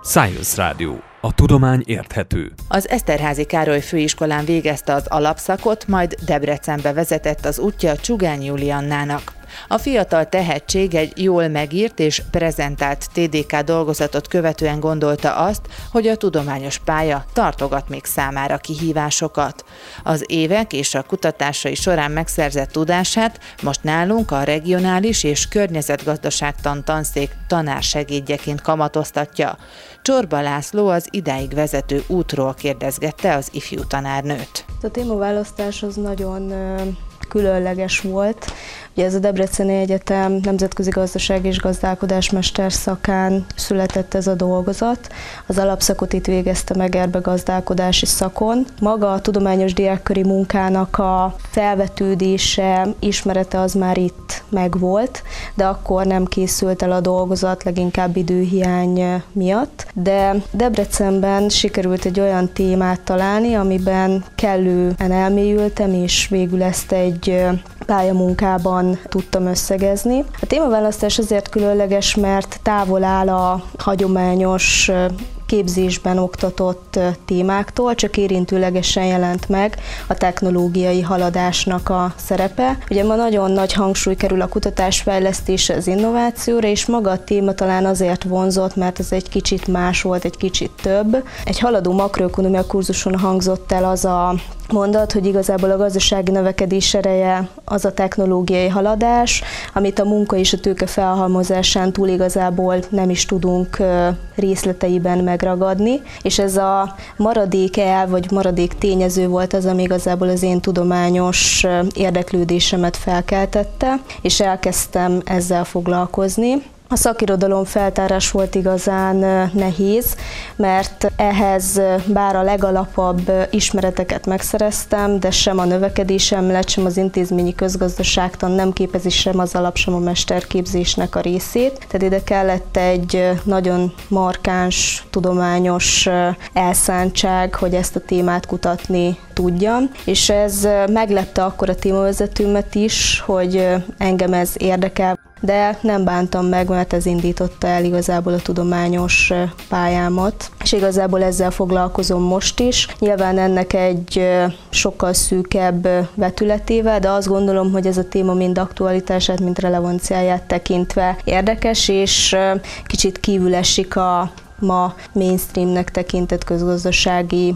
Science Rádió. A tudomány érthető. Az Eszterházy Károly Főiskolán végezte az alapszakot, majd Debrecenbe vezetett az útja Csugány Juliannának. A fiatal tehetség egy jól megírt és prezentált TDK dolgozatot követően gondolta azt, hogy a tudományos pálya tartogat még számára kihívásokat. Az évek és a kutatásai során megszerzett tudását most nálunk a regionális és környezetgazdaságtan tanszék tanársegédjeként kamatoztatja. Csorba László az idáig vezető útról kérdezgette az ifjú tanárnőt. A témaválasztás az nagyon különleges volt. Ugye ez a Debreceni Egyetem nemzetközi gazdaság és gazdálkodásmester szakán született ez a dolgozat. Az alapszakot itt végezte meg erdbegazdálkodási szakon. Maga a tudományos diákköri munkának a felvetődése, ismerete az már itt megvolt, de akkor nem készült el a dolgozat, leginkább időhiány miatt. De Debrecenben sikerült egy olyan témát találni, amiben kellően elmélyültem, és végül ezt egy pályamunkában tudtam összegezni. A témaválasztás azért különleges, mert távol áll a hagyományos képzésben oktatott témáktól, csak érintőlegesen jelent meg a technológiai haladásnak a szerepe. Ugye ma nagyon nagy hangsúly kerül a kutatásfejlesztésre, az innovációra, és maga a téma talán azért vonzott, mert ez egy kicsit más volt, egy kicsit több. Egy haladó makroökonomia kurzuson hangzott el az a mondat, hogy igazából a gazdasági növekedés ereje az a technológiai haladás, amit a munka és a tőke felhalmozásán túl igazából nem is tudunk részleteiben megragadni, és ez a maradék elv vagy maradék tényező volt az, ami igazából az én tudományos érdeklődésemet felkeltette, és elkezdtem ezzel foglalkozni. A szakirodalom feltárás volt igazán nehéz, mert ehhez bár a legalapabb ismereteket megszereztem, de sem a növekedésemlet, sem az intézményi közgazdaságtan nem képezi sem az alap, sem a mesterképzésnek a részét. Tehát ide kellett egy nagyon markáns, tudományos elszántság, hogy ezt a témát kutatni tudjam, és ez meglepte akkor a témavezetőmet is, hogy engem ez érdekel, de nem bántam meg, mert ez indította el igazából a tudományos pályámat, és igazából ezzel foglalkozom most is. Nyilván ennek egy sokkal szűkebb vetületével, de azt gondolom, hogy ez a téma mind aktualitását, mind relevanciáját tekintve érdekes, és kicsit kívül esik a ma mainstreamnek tekintett közgazdasági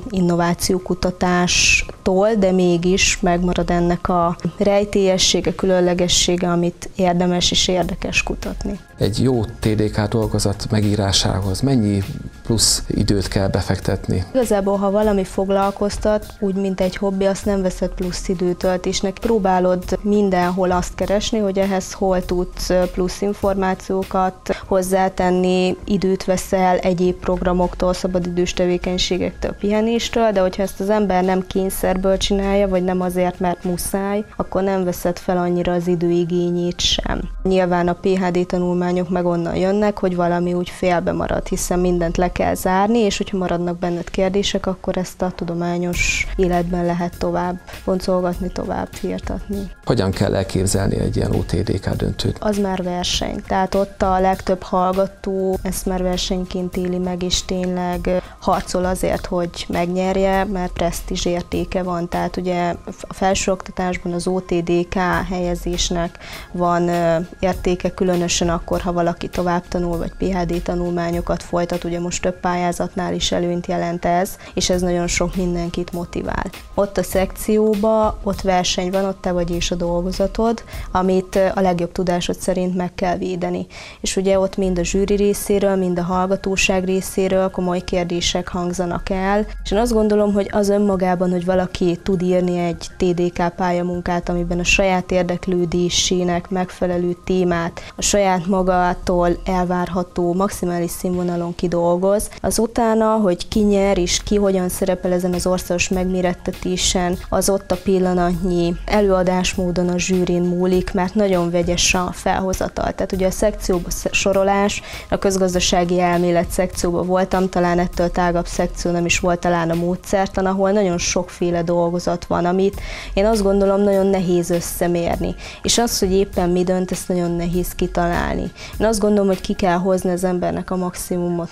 innovációkutatástól, de mégis megmarad ennek a rejtélyessége, különlegessége, amit érdemes és érdekes kutatni. Egy jó TDK dolgozat megírásához mennyi plusz időt kell befektetni? Igazából, ha valami foglalkoztat, úgy, mint egy hobbi, azt nem veszed plusz időtöltésnek. Próbálod mindenhol azt keresni, hogy ehhez hol tudsz plusz információkat hozzátenni, időt veszel egyéb programoktól, szabadidős tevékenységektől, pihenéstől, de hogyha ezt az ember nem kényszerből csinálja, vagy nem azért, mert muszáj, akkor nem veszed fel annyira az időigényét sem. Nyilván a PhD tanulmányok meg onnan jönnek, hogy valami úgy félbe marad, hiszen mindent le kell zárni, és hogyha maradnak benned kérdések, akkor ezt a tudományos életben lehet tovább boncolgatni, tovább firtatni. Hogyan kell elképzelni egy ilyen OTDK döntőt? Az már verseny. Tehát ott a legtöbb hallgató ezt már versenyként éli meg, és tényleg harcol azért, hogy megnyerje, mert presztízs értéke van. Tehát ugye a felsőoktatásban az OTDK helyezésnek van értéke, különösen akkor, ha valaki tovább tanul, vagy PhD tanulmányokat folytat, ugye most több pályázatnál is előnyt jelent ez, és ez nagyon sok mindenkit motivál. Ott a szekcióban, ott verseny van, ott te vagy és a dolgozatod, amit a legjobb tudásod szerint meg kell védeni. És ugye ott mind a zsűri részéről, mind a hallgatóság részéről komoly kérdések hangzanak el, és én azt gondolom, hogy az önmagában, hogy valaki tud írni egy TDK pályamunkát, amiben a saját érdeklődésének megfelelő témát, a saját magától elvárható maximális színvonalon kidolgoz, az utána, hogy ki nyer és ki hogyan szerepel ezen az országos megmérettetésen, az ott a pillanatnyi előadásmódon a zsűrin múlik, mert nagyon vegyes a felhozatal. Tehát ugye a szekcióba sorolás, a közgazdasági elmélet szekcióban voltam, talán ettől tágabb szekció nem is volt talán a módszertan, ahol nagyon sokféle dolgozat van, amit én azt gondolom nagyon nehéz összemérni. És az, hogy éppen mi dönt, ezt nagyon nehéz kitalálni. Én azt gondolom, hogy ki kell hozni az embernek a maximumot magából,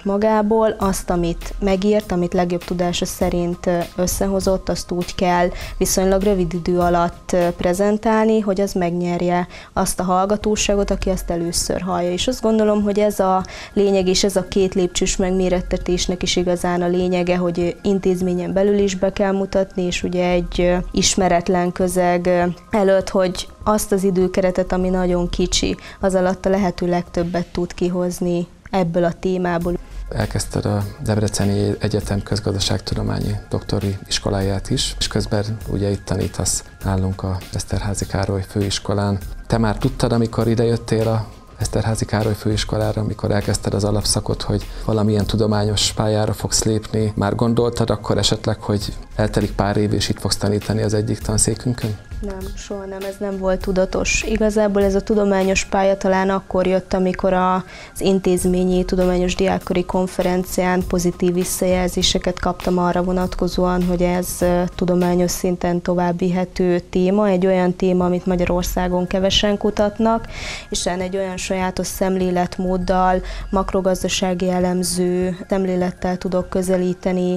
igazából azt, amit megírt, amit legjobb tudása szerint összehozott, azt úgy kell viszonylag rövid idő alatt prezentálni, hogy az megnyerje azt a hallgatóságot, aki azt először hallja. És azt gondolom, hogy ez a lényeg, és ez a két lépcsős megmérettetésnek is igazán a lényege, hogy intézményen belül is be kell mutatni, és ugye egy ismeretlen közeg előtt, hogy azt az időkeretet, ami nagyon kicsi, az alatt a lehető legtöbbet tud kihozni ebből a témából. Elkezdted a Debreceni Egyetem közgazdaságtudományi doktori iskoláját is, és közben ugye itt tanítasz nálunk a Eszterházy Károly főiskolán. Te már tudtad, amikor idejöttél a Eszterházy Károly főiskolára, amikor elkezdted az alapszakot, hogy valamilyen tudományos pályára fogsz lépni? Már gondoltad akkor esetleg, hogy eltelik pár év, és itt fogsz tanítani az egyik tanszékünkön? Nem, soha nem, ez nem volt tudatos. Igazából ez a tudományos pálya talán akkor jött, amikor az intézményi tudományos diákkori konferencián pozitív visszajelzéseket kaptam arra vonatkozóan, hogy ez tudományos szinten továbbvihető téma, egy olyan téma, amit Magyarországon kevesen kutatnak, és egy olyan sajátos szemléletmóddal, makrogazdasági elemző szemlélettel tudok közelíteni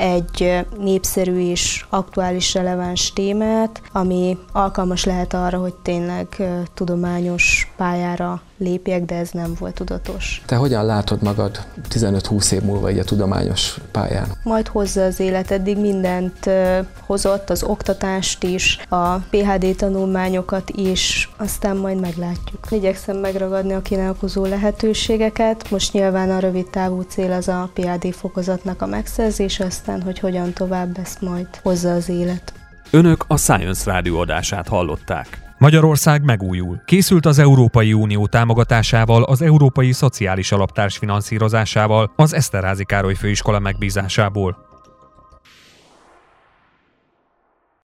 egy népszerű és aktuális releváns témát, ami alkalmas lehet arra, hogy tényleg tudományos pályára lépjek, de ez nem volt tudatos. Te hogyan látod magad 15-20 év múlva így a tudományos pályán? Majd hozza az élet, eddig mindent hozott, az oktatást is, a PhD tanulmányokat is, aztán majd meglátjuk. Igyekszem megragadni a kínálkozó lehetőségeket, most nyilván a rövid távú cél az a PhD fokozatnak a megszerzése, aztán, hogy hogyan tovább, ezt majd hozza az élet. Önök a Science Rádió adását hallották. Magyarország megújul. Készült az Európai Unió támogatásával, az Európai Szociális Alap társfinanszírozásával, az Eszterházy Károly főiskola megbízásából.